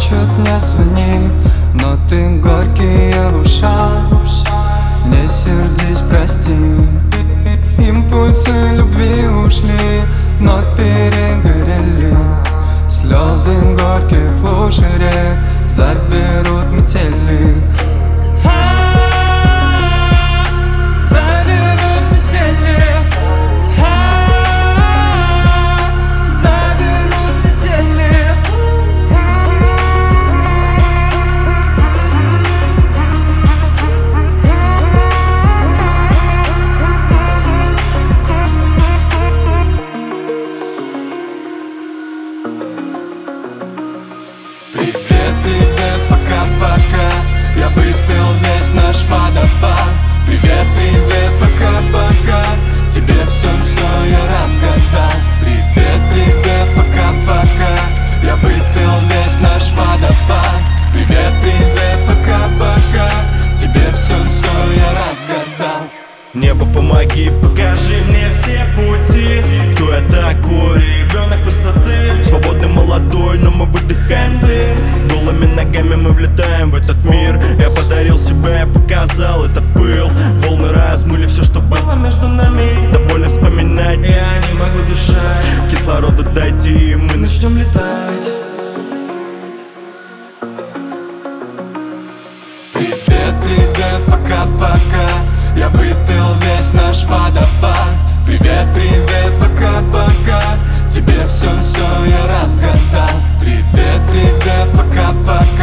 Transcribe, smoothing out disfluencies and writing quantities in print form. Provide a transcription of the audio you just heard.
плачут, не звони, но ты горькие в ушах. Не сердись, прости. Импульсы любви ушли, вновь перегорели. Слезы горьких луж и рек заберут метели. Привет, привет, пока-пока. Я выпил весь наш водопад. Привет, привет, пока-пока. Тебе все я разгадал. Привет, привет, пока-пока. Я выпил весь наш водопад. Привет, привет, пока-пока. Тебе все я разгадал. Небо, помоги, покажи мне все пути. Кто я такой, ребенок пустоты? Свободный, молодой, но мы выдыхаем дым. Голыми ногами мы влетаем в этот мир. Я подарил себя, я показал этот пыл. Волны размыли все, что было между нами. До боли вспоминать я не могу дышать. Кислорода дайте, и мы начнем летать. Привет, привет, пока-пока. Я выпил весь наш водопад. Привет, привет, пока-пока. Тебе все я разгадал. Привет, привет, пока-пока.